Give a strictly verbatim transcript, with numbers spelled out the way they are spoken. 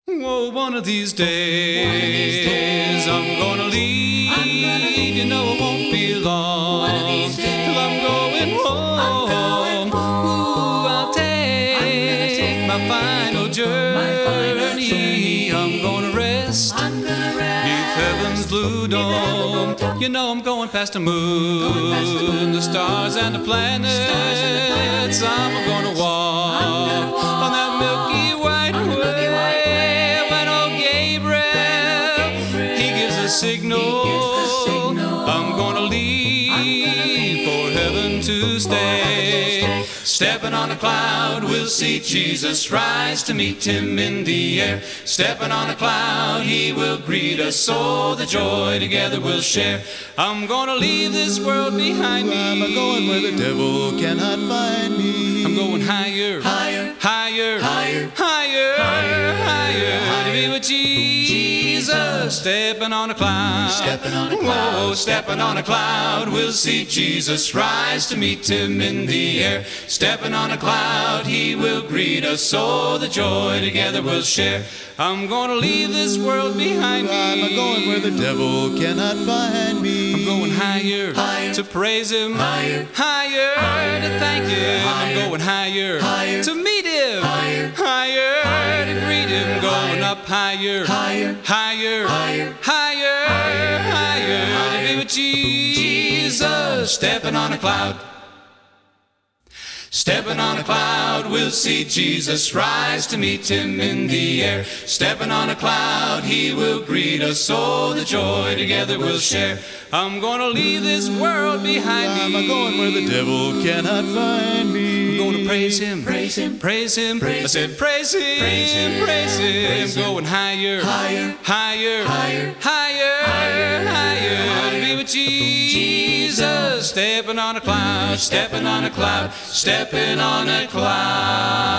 Oh, one of these days, I'm gonna leave. I'm gonna leave. You know it won't be long One of these till I'm going days, home. I'm going home. Ooh, I'll take, take my final journey. my final journey. I'm gonna rest I'm gonna rest beneath heaven's blue dome. You know I'm going past the moon, past the moon, the stars and the planets. stars and the planets. I'm gonna walk, I'm gonna walk on that milky white on the way. milky white way. When old Gabriel, Gabriel, he gives a signal. he gives the signal. I'm gonna leave, I'm gonna leave for heaven to stay. stay. Stepping on a cloud, we'll see Jesus rise to meet him in the air. Stepping on a cloud, he will greet us, so the joy together we'll share. I'm gonna leave this world behind me. I'm going where the devil cannot find me. I'm going higher, Higher, higher, higher, higher, higher, higher, to be higher. with Jesus. Stepping on a cloud, Stepping on a cloud. Whoa, stepping on a cloud, we'll see Jesus rise to meet him in the air. Stepping on a cloud, he will greet us, so the joy together we'll share. I'm gonna leave this world behind me. I'm going where the devil cannot find me. I'm going higher, Higher, to praise him, higher, higher, higher, to thank him. I'm higher, going higher, higher, to meet him, higher, higher, higher, to greet him. Going higher, up higher, higher, higher, higher, higher, higher, to be with Jesus. Stepping on a cloud. Stepping on a cloud, we'll see Jesus rise to meet him in the air. Stepping on a cloud, he will greet us, so the joy together we'll share. I'm gonna leave this world behind me. I'm going where the devil cannot find me. I'm gonna praise him, praise him, praise him. praise I said praise him, praise him, praise him. praise him. Going higher, Higher, higher, higher, higher, higher, higher, to be higher. with Jesus. Stepping on a cloud, stepping on a cloud, stepping on a cloud.